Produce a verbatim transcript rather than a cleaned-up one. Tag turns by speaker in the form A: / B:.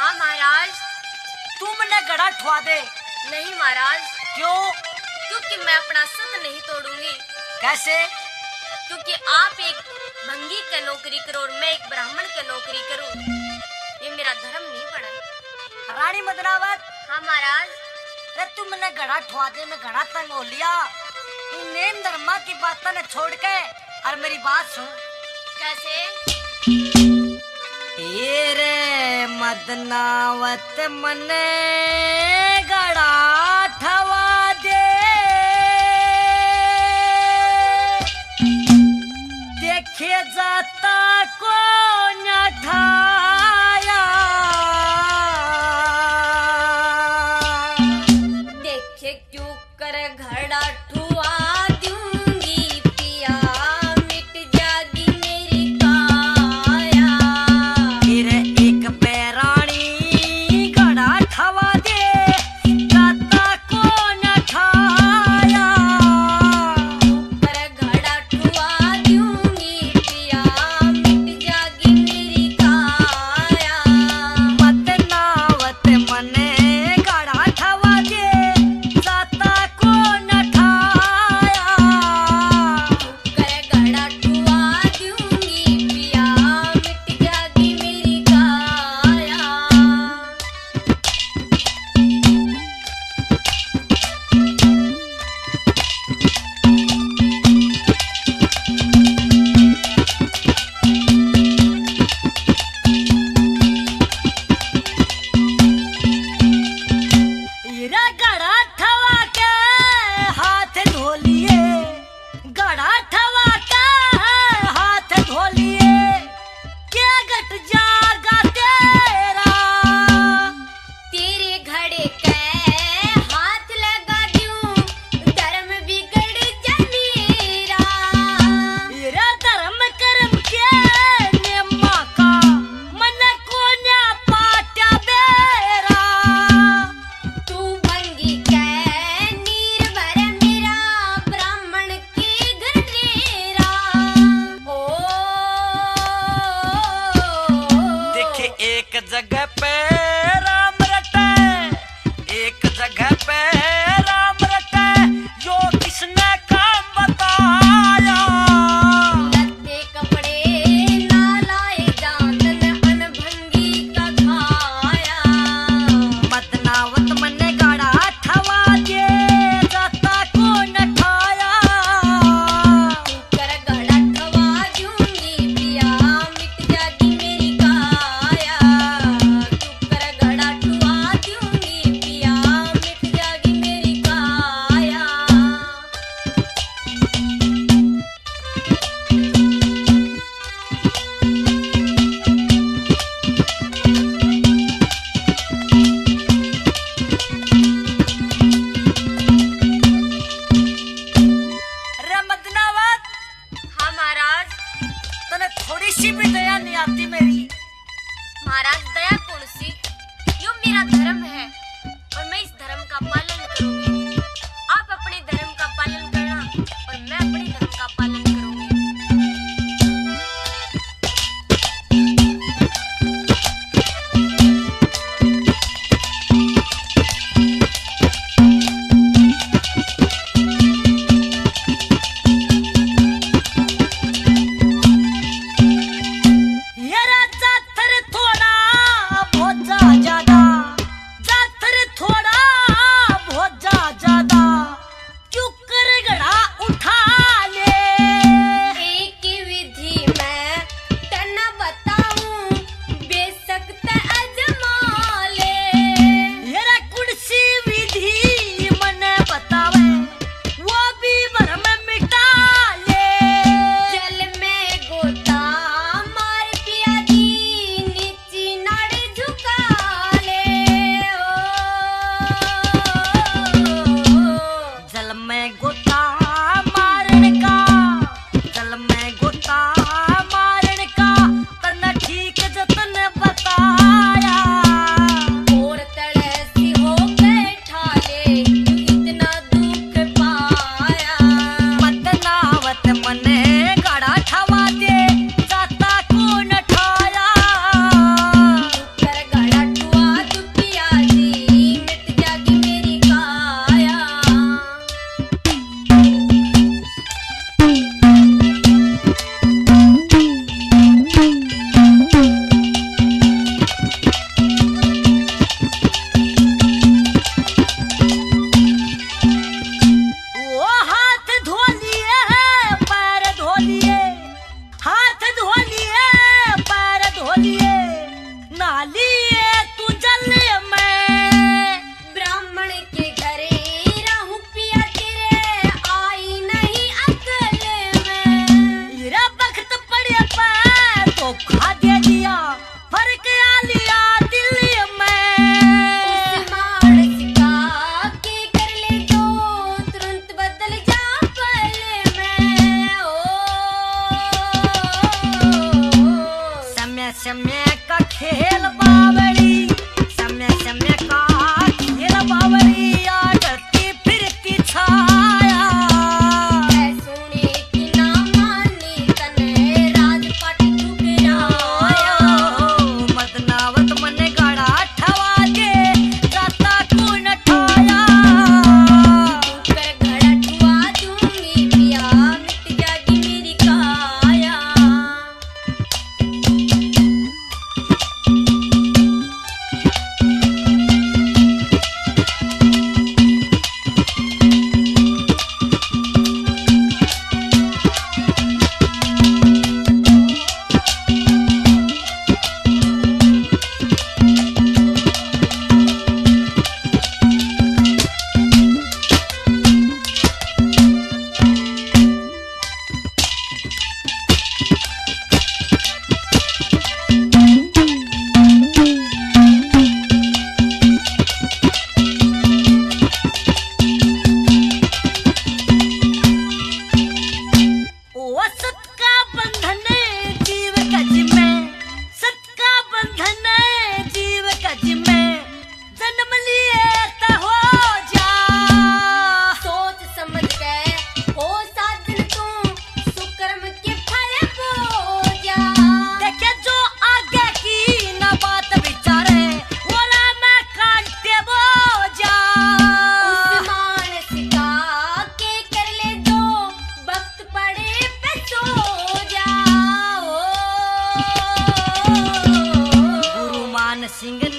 A: हाँ महाराज।
B: तुम ने गड़ा ठुआ दे।
A: नहीं महाराज।
B: क्यों?
A: क्योंकि मैं अपना सत नहीं तोड़ूंगी।
B: कैसे?
A: क्योंकि आप एक भंगी का नौकरी करो और मैं एक ब्राह्मण का नौकरी करूं, ये मेरा धर्म नहीं पड़ा।
B: रानी मदनावत।
A: हाँ महाराज।
B: अरे तुमने गड़ा ठुआ दे में गड़ा तंग हो लिया। इन नेम धर्मा की बातों ने छोड़ के और मेरी बात सुन।
A: कैसे?
B: ये रे मदनावत मने गड़ा ठवा दे, देखे जाता को न ठाया,
A: देखे क्यों कर घड़ा ठुआ दूंगी पिया, मिट जागी मेरी काया।
B: फिर एक पैरानी गड़ा ठवा दे, जाता को न ठाया,
A: कर घड़ा ठुआ दूंगी पिया, मिट जागी मेरी काया।
B: मदनावत मने गड़ा ठवा दे, जाता को न ठाया,
A: कर घड़ा ठुआ दूंगी पिया, मिट जागी मेरी काया।
B: हीरा गड़ा ठवा के हाथ धो लिए, गड़ा ठवा के हाथ धो लिए, क्या गट जागा तेरा,
A: तेरे घड़े के हाथ लगा दूं, धर्म बिगड़ जा मेरा।
B: हीरा धर्म कर्म के नियमा का मन को न पाटा बेरा,
A: तू भंगी के नीर भर मेरा, ब्राह्मण के घर डेरा। ओ
B: देखे एक जगह पे राम रटे, एक जगह पे राम रटे, यो किसने काम बताया,
A: लत्ते कपड़े ना लाए जानन, अनभंगी का खाया।
B: मदनावत मने गाड़ा ठवा दे, जाता को न ठाया,
A: कर घड़ा ठवा दूंगी पिया, मिट जागी मेरी काया। तू कर घड़ा ठुआ दूंगी पिया, मिट जागी मेरी काया।
B: अरे मदनावत,
A: हाँ महाराज।
B: तने थोड़ी सी भी दया नहीं आती मेरी।
A: महाराज दया कौन सी, यो मेरा धर्म है और मैं इस धर्म का पालन करूंगी। आप अपने धर्म का पालन करना और मैं अपने धर्म का पालन करूंगी।
B: ये राजा थर थोड़ा भोजा ज्यादा, जात धोखा दे दिया फर्क आ लिया दिल में।
A: उस मानस का के कर ले जो तुरंत बदल जा पल में। ओ
B: समय समय का खेल बावली, समय समय का खेल बावली, डरती फिरती छाया।
A: ऐ सोने की ना मानी तने राजपाट ठुकराया।
B: मदनावत मन गड़ा ठवा दे जाता कौन ठाया।
A: कर घड़ा ठुआ दूंगी पिया मिट जाएगी मेरी काया।
B: ओ सत का बंधन जीव कज में, सत का बंधन जीव कज में, जन्म लिए त हो जा।
A: सोच समझ के हो साधन तू सुकर्म के फल बो जा।
B: देखे जो आगे की न बात विचारे बोला मैं काटते बो जा।
A: उस मानस का के कर ले जो वक्त पड़े पे सो जा। ओ
B: गुरु मान सिंह